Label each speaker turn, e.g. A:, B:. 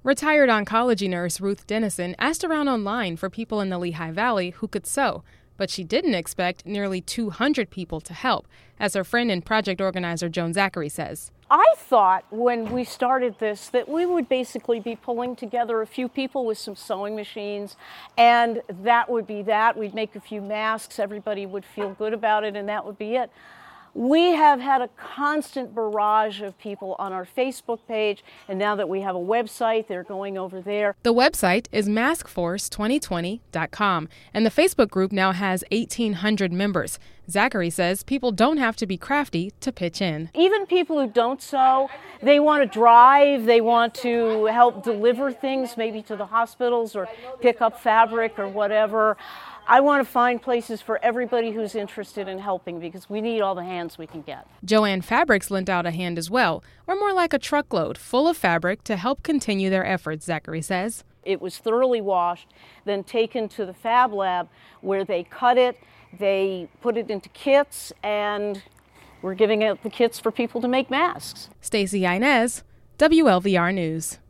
A: Retired oncology nurse Ruth Dennison asked around online for people in the Lehigh Valley who could sew, but she didn't expect nearly 200 people to help, as her friend and project organizer Joan Zachary says.
B: I thought when we started this that we would basically be pulling together a few people with some sewing machines, and that would be that. We'd make a few masks, everybody would feel good about it, and that would be it. We have had a constant barrage of people on our Facebook page, and now that we have a website, they're going over there.
A: The website is maskforce2020.com, and the Facebook group now has 1,800 members. Zachary says people don't have to be crafty to pitch in.
B: Even people who don't sew, they want to drive, they want to help deliver things, maybe to the hospitals or pick up fabric or whatever. I want to find places for everybody who's interested in helping because we need all the hands we can get.
A: Joann Fabrics lent out a hand as well, or more like a truckload full of fabric to help continue their efforts, Zachary says.
B: It was thoroughly washed, then taken to the Fab Lab where they cut it, they put it into kits, and we're giving out the kits for people to make masks.
A: Stacey Inez, WLVR News.